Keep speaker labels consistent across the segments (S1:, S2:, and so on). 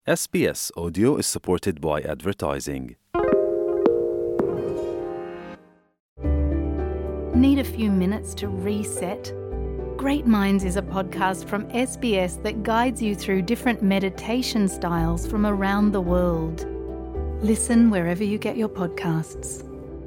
S1: SBS Audio is supported by advertising.
S2: Need a few minutes to reset? Great Minds is a podcast from SBS that guides you through different meditation styles from around the world. Listen wherever you get your podcasts.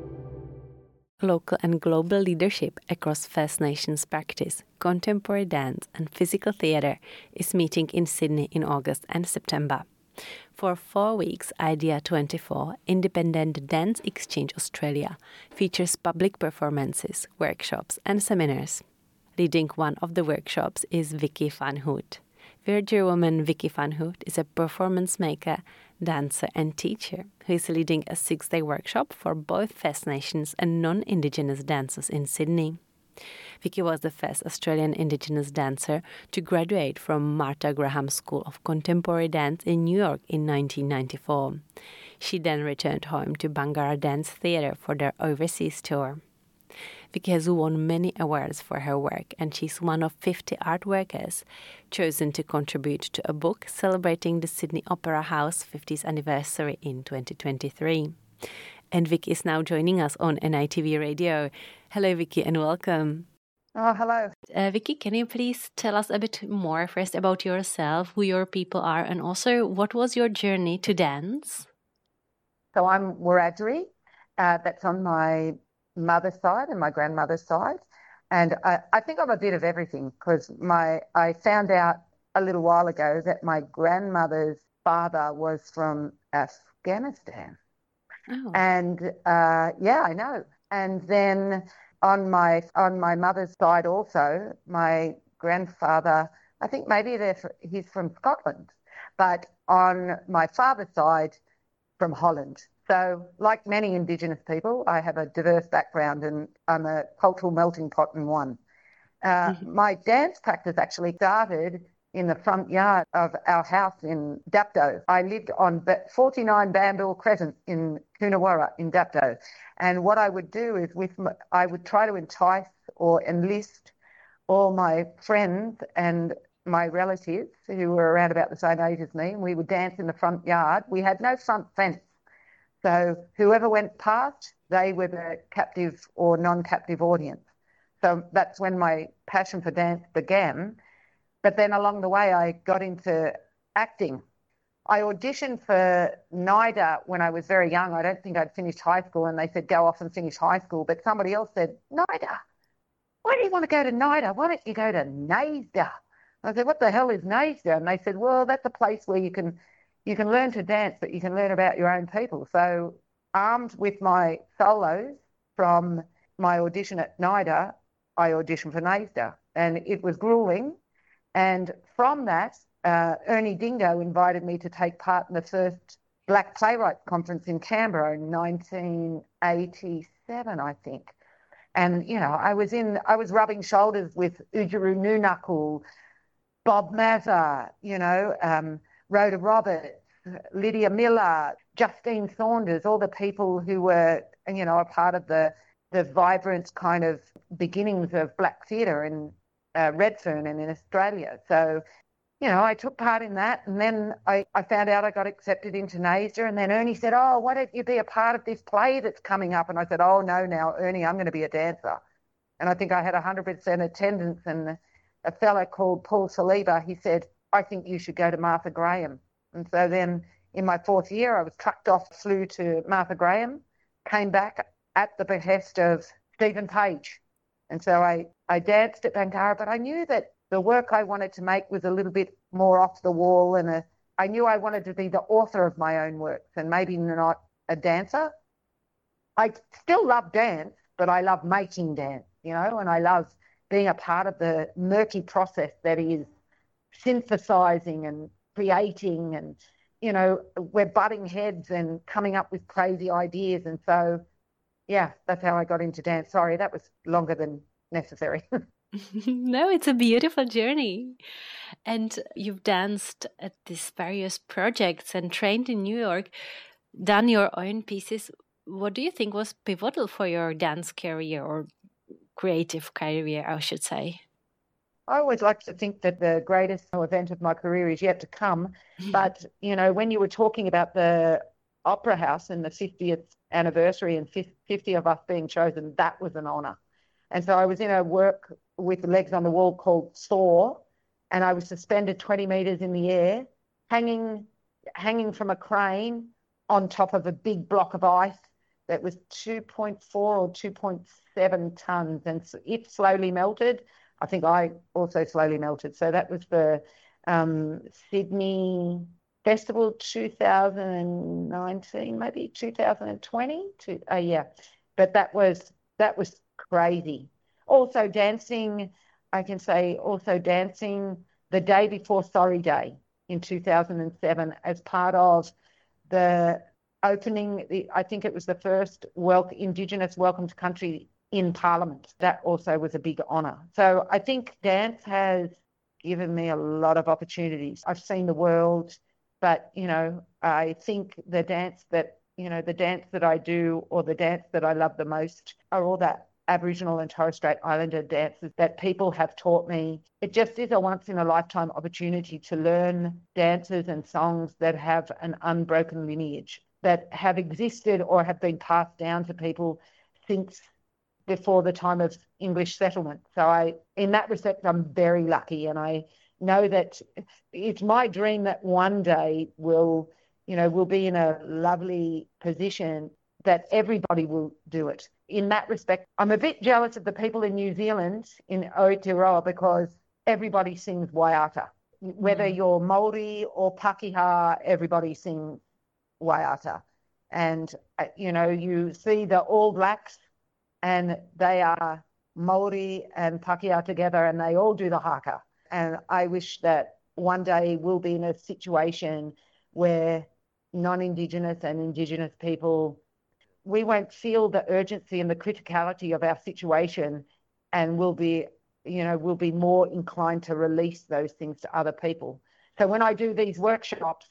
S3: Local and global leadership across First Nations practice, contemporary dance and physical theatre is meeting in Sydney in August and September. For 4 weeks, IDEA 24, Independent Dance Exchange Australia, features public performances, workshops and seminars. Leading one of the workshops is Vicky Van Hout. Wiradjuri woman Vicky Van Hout is a performance maker, dancer and teacher who is leading a 6-day workshop for both First Nations and non-Indigenous dancers in Sydney. Vicky was the first Australian Indigenous dancer to graduate from Martha Graham School of Contemporary Dance in New York in 1994. She then returned home to Bangarra Dance Theatre for their overseas tour. Vicky has won many awards for her work, and she's one of 50 art workers chosen to contribute to a book celebrating the Sydney Opera House 50th anniversary in 2023. And Vicky is now joining us on NITV Radio. Hello, Vicky, and welcome.
S4: Oh, hello.
S3: Vicky, can you please tell us a bit more first about yourself, who your people are, and also what was your journey to dance?
S4: So I'm Wiradjuri. That's on my mother's side and my grandmother's side. And I think I'm a bit of everything because I found out a little while ago that my grandmother's father was from Afghanistan.
S3: Oh.
S4: And yeah, I know. And then on my mother's side also, my grandfather, I think maybe he's from Scotland, but on my father's side, from Holland. So like many Indigenous people, I have a diverse background and I'm a cultural melting pot in one. My dance practice actually started in the front yard of our house in Dapto. I lived on 49 Bambill Crescent in Coonawarra in Dapto. And what I would do is I would try to entice or enlist all my friends and my relatives who were around about the same age as me, and we would dance in the front yard. We had no front fence. So whoever went past, they were the captive or non-captive audience. So that's when my passion for dance began. But then along the way, I got into acting. I auditioned for NIDA when I was very young. I don't think I'd finished high school, and they said, go off and finish high school. But somebody else said, NIDA? Why do you want to go to NIDA? Why don't you go to NAISDA? I said, what the hell is NAISDA? And they said, well, that's a place where you can learn to dance, but you can learn about your own people. So armed with my solos from my audition at NIDA, I auditioned for NAISDA, and it was grueling. And from that, Ernie Dingo invited me to take part in the first Black Playwrights Conference in Canberra in 1987, I think. And, you know, I was rubbing shoulders with Oodgeroo Noonuckle, Bob Mazza, Rhoda Roberts, Lydia Miller, Justine Saunders, all the people who were, a part of the vibrant kind of beginnings of black theatre in Redfern and in Australia. So, I took part in that, and then I found out I got accepted into NAISDA, and then Ernie said, oh, why don't you be a part of this play that's coming up? And I said, oh, no, now, Ernie, I'm going to be a dancer. And I think I had 100% attendance, and a fellow called Paul Saliba, he said, I think you should go to Martha Graham. And so then in my 4th year, I was trucked off, flew to Martha Graham, came back at the behest of Stephen Page. And so I danced at Bangarra, but I knew that the work I wanted to make was a little bit more off the wall, and I knew I wanted to be the author of my own works and maybe not a dancer. I still love dance, but I love making dance, and I love being a part of the murky process that is synthesizing and creating, and, we're butting heads and coming up with crazy ideas. And so, yeah, that's how I got into dance. Sorry, that was longer than necessary.
S3: No, it's a beautiful journey. And you've danced at these various projects and trained in New York, done your own pieces. What do you think was pivotal for your dance career or creative career, I should say?
S4: I always like to think that the greatest event of my career is yet to come. But, when you were talking about the Opera House and the 50th anniversary and 50 of us being chosen, that was an honour. And so I was in a work with Legs on the Wall called Soar, and I was suspended 20 metres in the air, hanging from a crane on top of a big block of ice that was 2.4 or 2.7 tonnes, and it slowly melted. I think I also slowly melted. So that was the Sydney Festival 2019, maybe 2020. Yeah, but that was crazy. Also dancing, I can say, also dancing the day before Sorry Day in 2007 as part of the opening. I think it was the first Indigenous Welcome to Country in Parliament. That also was a big honour. So I think dance has given me a lot of opportunities. I've seen the world, but, I think the dance that I do, or the dance that I love the most, are all that Aboriginal and Torres Strait Islander dances that people have taught me. It just is a once in a lifetime opportunity to learn dances and songs that have an unbroken lineage, that have existed or have been passed down to people since before the time of English settlement. So in that respect, I'm very lucky, and I know that it's my dream that one day we'll be in a lovely position that everybody will do it. In that respect, I'm a bit jealous of the people in New Zealand, in Aotearoa, because everybody sings Waiata. Whether you're Māori or Pākehā, everybody sings Waiata. And, you see the All Blacks, and they are Māori and Pākehā together, and they all do the haka. And I wish that one day we'll be in a situation where non-Indigenous and Indigenous people, we won't feel the urgency and the criticality of our situation, and we'll be more inclined to release those things to other people. So when I do these workshops,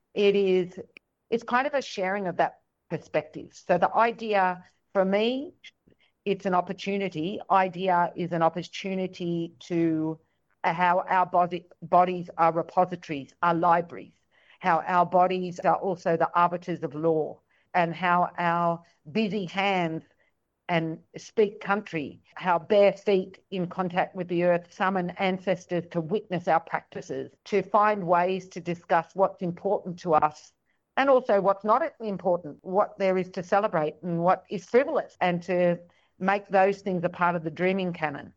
S4: it's kind of a sharing of that perspective. So the idea, for me, it's an opportunity. Idea is an opportunity to how our bodies are repositories, are libraries, how our bodies are also the arbiters of law, and how our busy hands and speak country, how bare feet in contact with the earth summon ancestors to witness our practices, to find ways to discuss what's important to us and also what's not important, what there is to celebrate and what is frivolous, and to make those things a part of the dreaming canon,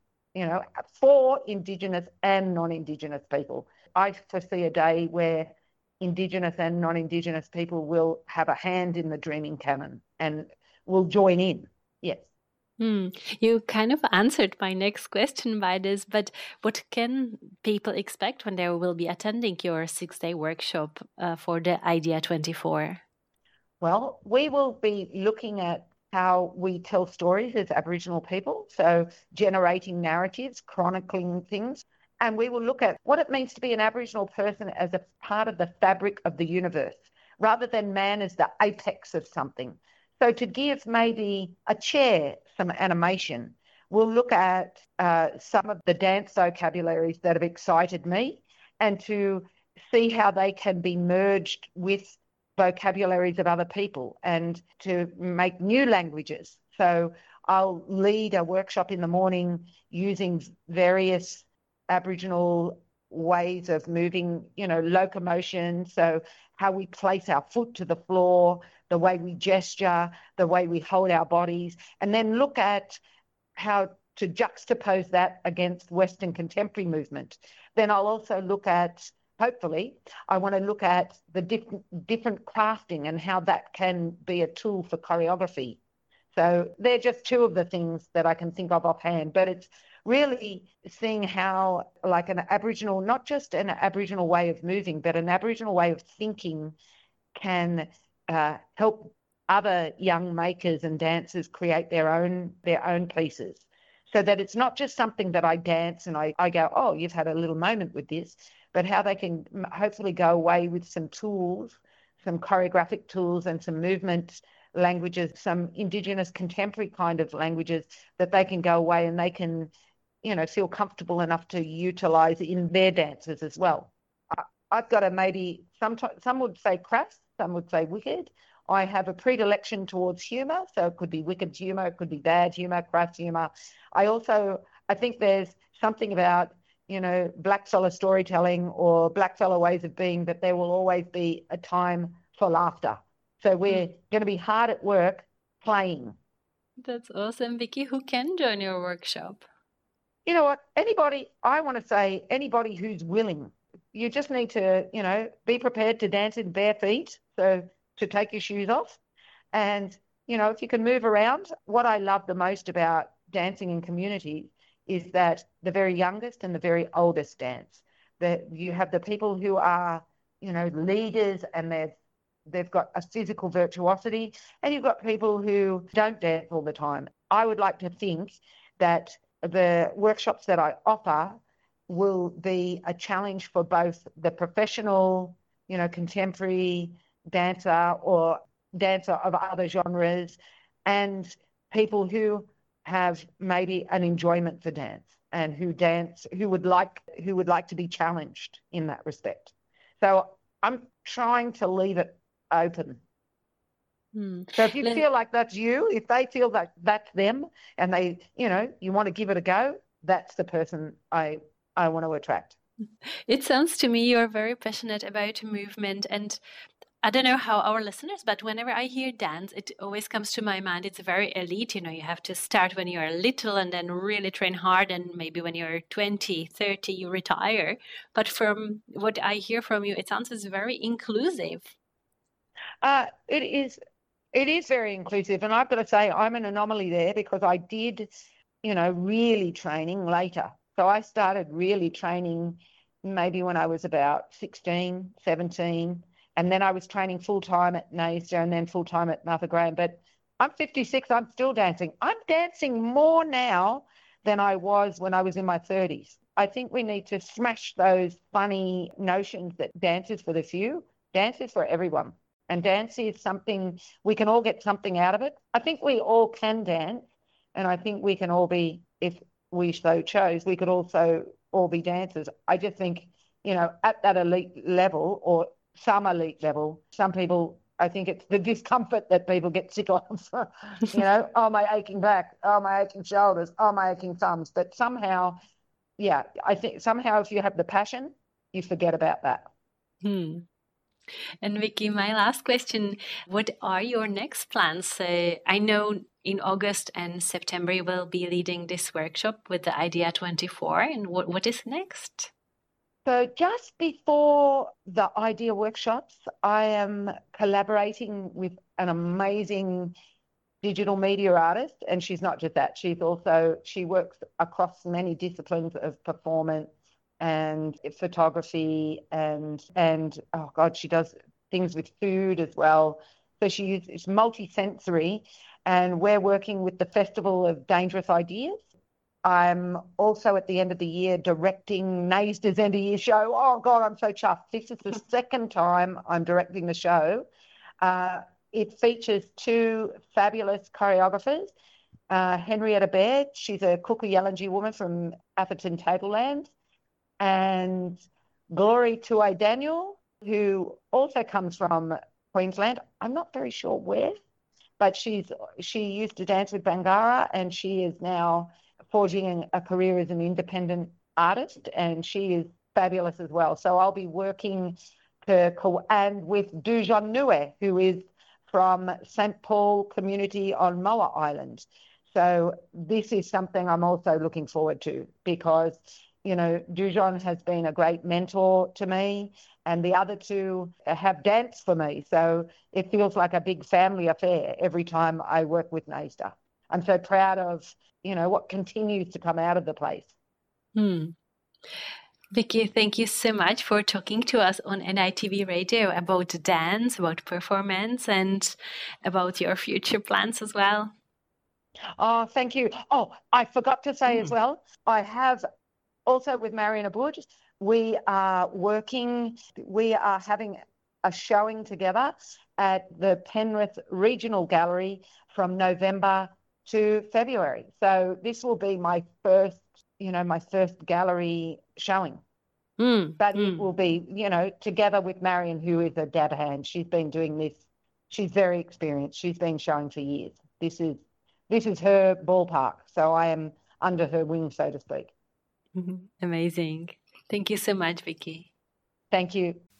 S4: for Indigenous and non-Indigenous people. I foresee a day where Indigenous and non-Indigenous people will have a hand in the dreaming canon and will join in. Yes.
S3: You kind of answered my next question by this, but what can people expect when they will be attending your 6-day workshop for the IDEA 24?
S4: Well, we will be looking at how we tell stories as Aboriginal people, so generating narratives, chronicling things. And we will look at what it means to be an Aboriginal person as a part of the fabric of the universe, rather than man as the apex of something. So to give maybe a chair some animation, we'll look at some of the dance vocabularies that have excited me, and to see how they can be merged with vocabularies of other people and to make new languages. So I'll lead a workshop in the morning using various Aboriginal ways of moving, locomotion. So how we place our foot to the floor, the way we gesture, the way we hold our bodies, and then look at how to juxtapose that against Western contemporary movement. Then I'll also look at, hopefully, I want to look at the different crafting and how that can be a tool for choreography. So they're just two of the things that I can think of offhand, but it's really seeing how, like, an Aboriginal, not just an Aboriginal way of moving, but an Aboriginal way of thinking can help other young makers and dancers create their own pieces. So that it's not just something that I dance and I go, oh, you've had a little moment with this, but how they can hopefully go away with some tools, some choreographic tools and some movement languages, some Indigenous contemporary kind of languages that they can go away and they can feel comfortable enough to utilize in their dances as well. I've got some would say crass, some would say wicked. I have a predilection towards humour, so it could be wicked humour, it could be bad humour, crass humour. I think there's something about, blackfella storytelling or blackfella ways of being, that there will always be a time for laughter. So we're going to be hard at work playing.
S3: That's awesome, Vicky. Who can join your workshop?
S4: You know what? Anybody who's willing. You just need to, be prepared to dance in bare feet, so to take your shoes off. And, if you can move around, what I love the most about dancing in communities is that the very youngest and the very oldest dance. That you have the people who are, leaders, and they've got a physical virtuosity, and you've got people who don't dance all the time. I would like to think that the workshops that I offer will be a challenge for both the professional, contemporary dancer or dancer of other genres, and people who have maybe an enjoyment for dance and who would like to be challenged in that respect. So I'm trying to leave it open. So if you feel like that's you, if they feel that that's them, and they, you want to give it a go, that's the person I want to attract.
S3: It sounds to me you're very passionate about movement, and I don't know how our listeners, but whenever I hear dance, it always comes to my mind. It's very elite. You have to start when you're little and then really train hard. And maybe when you're 20, 30, you retire. But from what I hear from you, it sounds as very inclusive.
S4: It is very inclusive. And I've got to say, I'm an anomaly there, because I did, really training later. So I started really training maybe when I was about 16, 17. And then I was training full-time at NAISDA and then full-time at Martha Graham. But I'm 56, I'm still dancing. I'm dancing more now than I was when I was in my 30s. I think we need to smash those funny notions that dance is for the few. Dance is for everyone. And dance is something, we can all get something out of it. I think we all can dance. And I think we can all be, if we so chose, we could also all be dancers. I just think, at that elite level, or some elite level, some people, I think it's the discomfort that people get sick of. Oh, my aching back, oh, my aching shoulders, oh, my aching thumbs. But somehow, I think somehow if you have the passion, you forget about that.
S3: And Vicky, my last question, what are your next plans? I know in August and September you will be leading this workshop with the Idea 24. And what is next?
S4: So just before the Idea workshops, I am collaborating with an amazing digital media artist. And she's not just that, she works across many disciplines of performance and photography and oh God, she does things with food as well. So it's multi-sensory, and we're working with the Festival of Dangerous Ideas. I'm also at the end of the year directing NAISDA's end of year show. Oh God, I'm so chuffed. This is the second time I'm directing the show. It features two fabulous choreographers. Henrietta Baird, she's a Kuku-Yalanji woman from Atherton Tableland, and Glory Tuai Daniel, who also comes from Queensland. I'm not very sure where, but she used to dance with Bangara, and she is now forging a career as an independent artist, and she is fabulous as well. So I'll be working and with Dujon Nue, who is from St. Paul community on Moa Island. So this is something I'm also looking forward to, because Dujon has been a great mentor to me, and the other two have danced for me. So it feels like a big family affair every time I work with NAISDA. I'm so proud of, what continues to come out of the place.
S3: Vicky, thank you so much for talking to us on NITV Radio about dance, about performance, and about your future plans as well.
S4: Oh, thank you. Oh, I forgot to say as well, I have also with Mariana Burge, we are having a showing together at the Penrith Regional Gallery from November to February. So this will be my first my first gallery showing. But it will be, together with Marion, who is a dab hand. She's been doing this. She's very experienced. She's been showing for years. This is her ballpark. So I am under her wing, so to speak.
S3: Amazing. Thank you so much, Vicky.
S4: Thank you.